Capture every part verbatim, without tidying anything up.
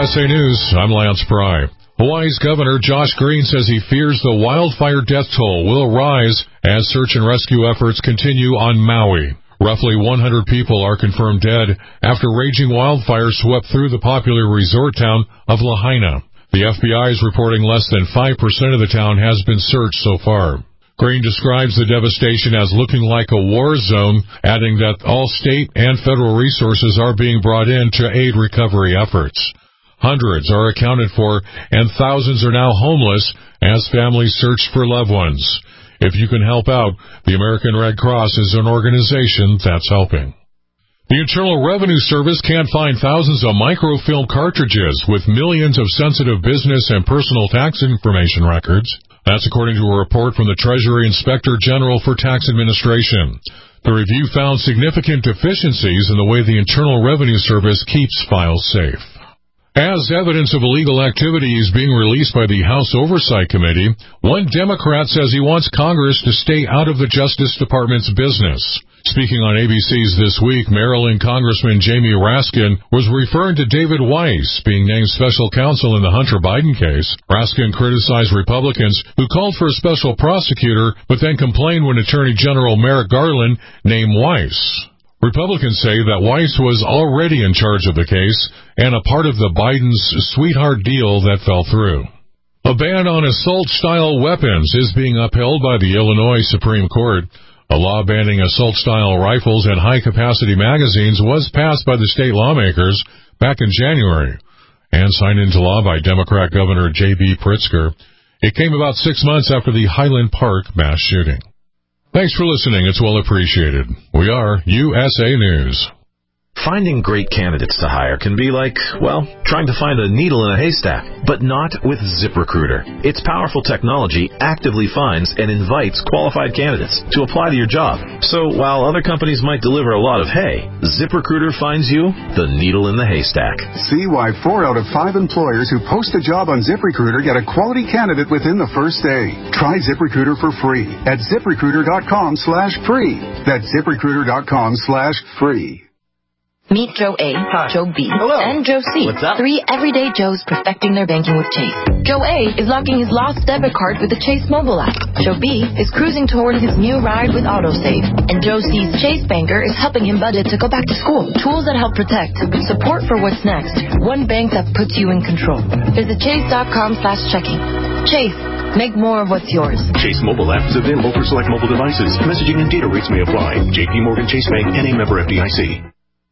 S A News, I'm Lance Pry. Hawaii's Governor Josh Green says he fears the wildfire death toll will rise as search and rescue efforts continue on Maui. Roughly one hundred people are confirmed dead after raging wildfires swept through the popular resort town of Lahaina. The F B I is reporting less than five percent of the town has been searched so far. Green describes the devastation as looking like a war zone, adding that all state and federal resources are being brought in to aid recovery efforts. Hundreds are accounted for, and thousands are now homeless as families search for loved ones. If you can help out, the American Red Cross is an organization that's helping. The Internal Revenue Service can't find thousands of microfilm cartridges with millions of sensitive business and personal tax information records. That's according to a report from the Treasury Inspector General for Tax Administration. The review found significant deficiencies in the way the Internal Revenue Service keeps files safe. As evidence of illegal activity is being released by the House Oversight Committee, one Democrat says he wants Congress to stay out of the Justice Department's business. Speaking on A B C's This Week, Maryland Congressman Jamie Raskin was referring to David Weiss being named special counsel in the Hunter Biden case. Raskin criticized Republicans who called for a special prosecutor, but then complained when Attorney General Merrick Garland named Weiss. Republicans say that Weiss was already in charge of the case and a part of the Biden's sweetheart deal that fell through. A ban on assault-style weapons is being upheld by the Illinois Supreme Court. A law banning assault-style rifles and high-capacity magazines was passed by the state lawmakers back in January and signed into law by Democrat Governor J B Pritzker. It came about six months after the Highland Park mass shooting. Thanks for listening. It's well appreciated. We are U S A News. Finding great candidates to hire can be like, well, trying to find a needle in a haystack, but not with ZipRecruiter. Its powerful technology actively finds and invites qualified candidates to apply to your job. So while other companies might deliver a lot of hay, ZipRecruiter finds you the needle in the haystack. See why four out of five employers who post a job on ZipRecruiter get a quality candidate within the first day. Try ZipRecruiter for free at ZipRecruiter.com slash free. That's ZipRecruiter.com slash free. Meet Joe A, Hi. Joe B, Hello. and Joe C. What's up? Three everyday Joes perfecting their banking with Chase. Joe A is locking his lost debit card with the Chase mobile app. Joe B is cruising toward his new ride with AutoSave. And Joe C's Chase banker is helping him budget to go back to school. Tools that help protect. Support for what's next. One bank that puts you in control. Visit chase.com slash checking. Chase. Make more of what's yours. Chase mobile app is available for select mobile devices. Messaging and data rates may apply. J P Morgan Chase Bank and a member F D I C.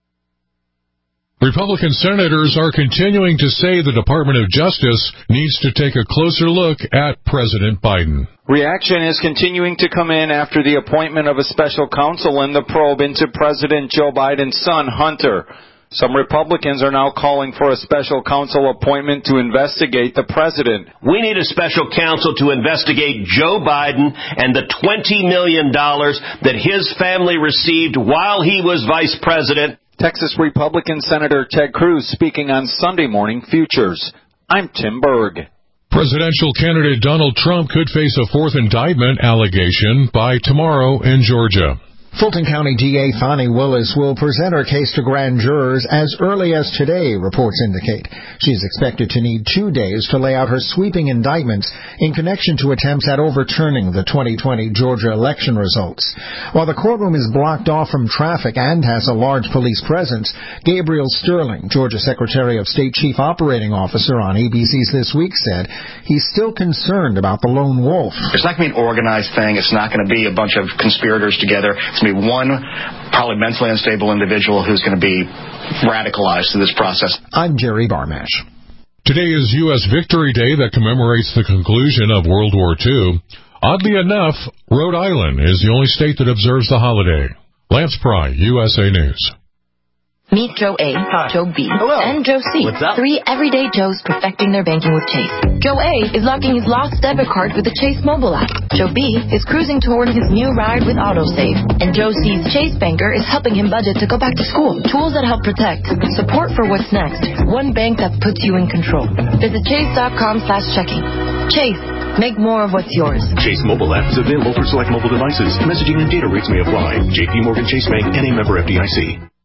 Republican senators are continuing to say the Department of Justice needs to take a closer look at President Biden. Reaction is continuing to come in after the appointment of a special counsel in the probe into President Joe Biden's son, Hunter. Some Republicans are now calling for a special counsel appointment to investigate the president. We need a special counsel to investigate Joe Biden and the twenty million dollars that his family received while he was vice president. Texas Republican Senator Ted Cruz speaking on Sunday Morning Futures. I'm Tim Berg. Presidential candidate Donald Trump could face a fourth indictment allegation by tomorrow in Georgia. Fulton County D A Fani Willis will present her case to grand jurors as early as today, reports indicate. She is expected to need two days to lay out her sweeping indictments in connection to attempts at overturning the twenty twenty Georgia election results. While the courtroom is blocked off from traffic and has a large police presence, Gabriel Sterling, Georgia Secretary of State Chief Operating Officer on A B C's This Week, said he's still concerned about the lone wolf. It's not going to be an organized thing. It's not going to be a bunch of conspirators together. It's going to be one probably mentally unstable individual who's going to be radicalized through this process. I'm Jerry Barmash. Today is U S Victory Day that commemorates the conclusion of World War Two. Oddly enough, Rhode Island is the only state that observes the holiday. Lance Pry, U S A News. Meet Joe A, Hi. Joe B, Hello. and Joe C. What's up? Three everyday Joes perfecting their banking with Chase. Joe A is locking his lost debit card with the Chase mobile app. Joe B is cruising toward his new ride with AutoSave. And Joe C's Chase banker is helping him budget to go back to school. Tools that help protect. Support for what's next. One bank that puts you in control. Visit chase.com slash checking. Chase. Make more of what's yours. Chase mobile app is available for select mobile devices. Messaging and data rates may apply. J P Morgan Chase Bank and a member F D I C.